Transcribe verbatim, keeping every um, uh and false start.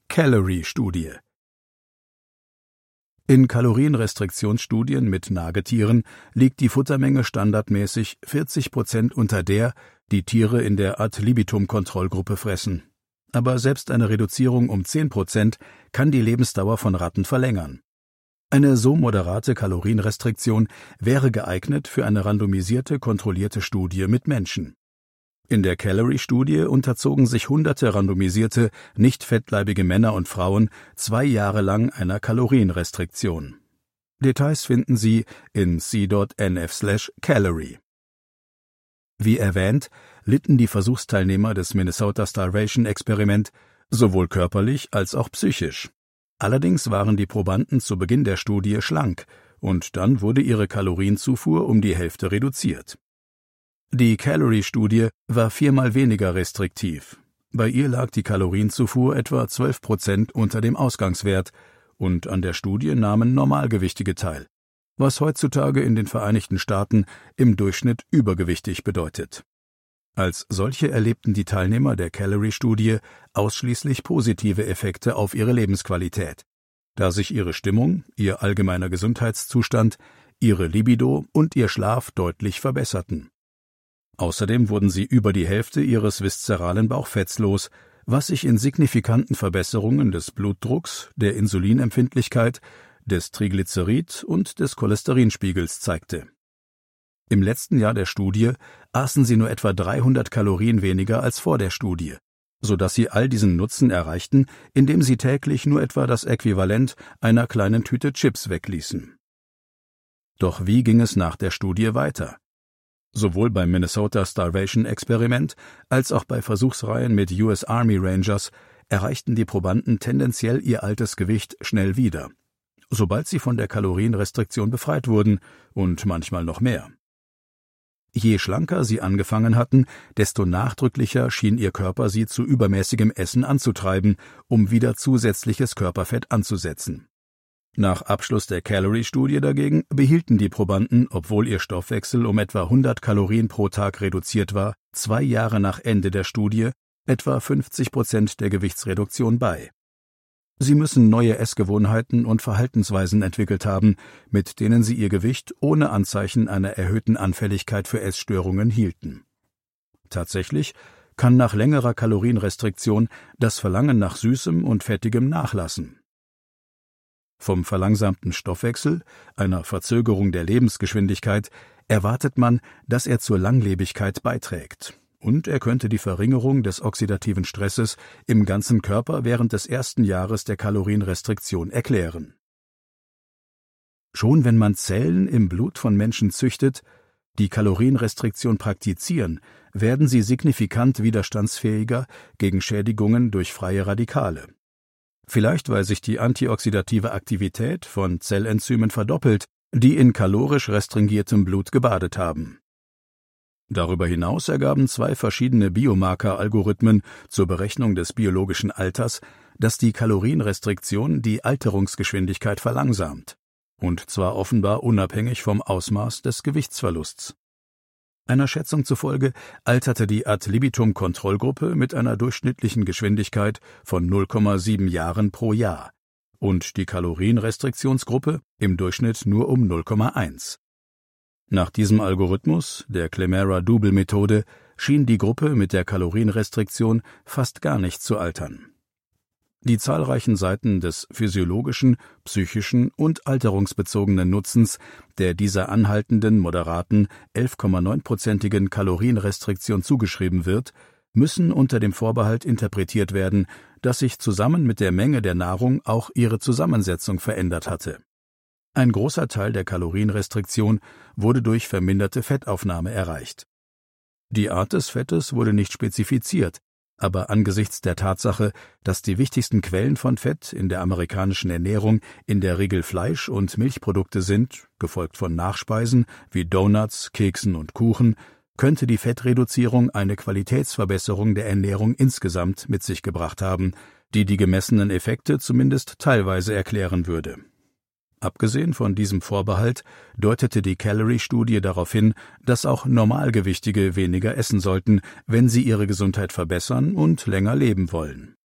Calorie-Studie. In Kalorienrestriktionsstudien mit Nagetieren liegt die Futtermenge standardmäßig vierzig Prozent unter der, die Tiere in der Ad libitum-Kontrollgruppe fressen. Aber selbst eine Reduzierung um zehn Prozent kann die Lebensdauer von Ratten verlängern. Eine so moderate Kalorienrestriktion wäre geeignet für eine randomisierte, kontrollierte Studie mit Menschen. In der Calorie-Studie unterzogen sich hunderte randomisierte, nicht fettleibige Männer und Frauen zwei Jahre lang einer Kalorienrestriktion. Details finden Sie in c punkt n f slash calorie. Wie erwähnt, litten die Versuchsteilnehmer des Minnesota Starvation Experiment sowohl körperlich als auch psychisch. Allerdings waren die Probanden zu Beginn der Studie schlank, und dann wurde ihre Kalorienzufuhr um die Hälfte reduziert. Die Calorie-Studie war viermal weniger restriktiv. Bei ihr lag die Kalorienzufuhr etwa zwölf Prozent unter dem Ausgangswert, und an der Studie nahmen Normalgewichtige teil, was heutzutage in den Vereinigten Staaten im Durchschnitt übergewichtig bedeutet. Als solche erlebten die Teilnehmer der Calorie-Studie ausschließlich positive Effekte auf ihre Lebensqualität, da sich ihre Stimmung, ihr allgemeiner Gesundheitszustand, ihre Libido und ihr Schlaf deutlich verbesserten. Außerdem wurden sie über die Hälfte ihres viszeralen Bauchfetts los, was sich in signifikanten Verbesserungen des Blutdrucks, der Insulinempfindlichkeit, des Triglycerid- und des Cholesterinspiegels zeigte. Im letzten Jahr der Studie aßen sie nur etwa dreihundert Kalorien weniger als vor der Studie, sodass sie all diesen Nutzen erreichten, indem sie täglich nur etwa das Äquivalent einer kleinen Tüte Chips wegließen. Doch wie ging es nach der Studie weiter? Sowohl beim Minnesota Starvation Experiment als auch bei Versuchsreihen mit U S Army Rangers erreichten die Probanden tendenziell ihr altes Gewicht schnell wieder, sobald sie von der Kalorienrestriktion befreit wurden, und manchmal noch mehr. Je schlanker sie angefangen hatten, desto nachdrücklicher schien ihr Körper sie zu übermäßigem Essen anzutreiben, um wieder zusätzliches Körperfett anzusetzen. Nach Abschluss der Calorie-Studie dagegen behielten die Probanden, obwohl ihr Stoffwechsel um etwa hundert Kalorien pro Tag reduziert war, zwei Jahre nach Ende der Studie etwa fünfzig Prozent der Gewichtsreduktion bei. Sie müssen neue Essgewohnheiten und Verhaltensweisen entwickelt haben, mit denen sie ihr Gewicht ohne Anzeichen einer erhöhten Anfälligkeit für Essstörungen hielten. Tatsächlich kann nach längerer Kalorienrestriktion das Verlangen nach Süßem und Fettigem nachlassen. Vom verlangsamten Stoffwechsel, einer Verzögerung der Lebensgeschwindigkeit, erwartet man, dass er zur Langlebigkeit beiträgt, und er könnte die Verringerung des oxidativen Stresses im ganzen Körper während des ersten Jahres der Kalorienrestriktion erklären. Schon wenn man Zellen im Blut von Menschen züchtet, die Kalorienrestriktion praktizieren, werden sie signifikant widerstandsfähiger gegen Schädigungen durch freie Radikale. Vielleicht weil sich die antioxidative Aktivität von Zellenzymen verdoppelt, die in kalorisch restringiertem Blut gebadet haben. Darüber hinaus ergaben zwei verschiedene Biomarker-Algorithmen zur Berechnung des biologischen Alters, dass die Kalorienrestriktion die Alterungsgeschwindigkeit verlangsamt, und zwar offenbar unabhängig vom Ausmaß des Gewichtsverlusts. Einer Schätzung zufolge alterte die Ad libitum-Kontrollgruppe mit einer durchschnittlichen Geschwindigkeit von null Komma sieben Jahren pro Jahr und die Kalorienrestriktionsgruppe im Durchschnitt nur um null Komma eins. Nach diesem Algorithmus, der Clemera-Double-Methode, schien die Gruppe mit der Kalorienrestriktion fast gar nicht zu altern. Die zahlreichen Seiten des physiologischen, psychischen und alterungsbezogenen Nutzens der dieser anhaltenden, moderaten, elf Komma neun-prozentigen Kalorienrestriktion zugeschrieben wird, müssen unter dem Vorbehalt interpretiert werden, dass sich zusammen mit der Menge der Nahrung auch ihre Zusammensetzung verändert hatte. Ein großer Teil der Kalorienrestriktion wurde durch verminderte Fettaufnahme erreicht. Die Art des Fettes wurde nicht spezifiziert, aber angesichts der Tatsache, dass die wichtigsten Quellen von Fett in der amerikanischen Ernährung in der Regel Fleisch und Milchprodukte sind, gefolgt von Nachspeisen wie Donuts, Keksen und Kuchen, könnte die Fettreduzierung eine Qualitätsverbesserung der Ernährung insgesamt mit sich gebracht haben, die die gemessenen Effekte zumindest teilweise erklären würde. Abgesehen von diesem Vorbehalt deutete die Calorie-Studie darauf hin, dass auch Normalgewichtige weniger essen sollten, wenn sie ihre Gesundheit verbessern und länger leben wollen.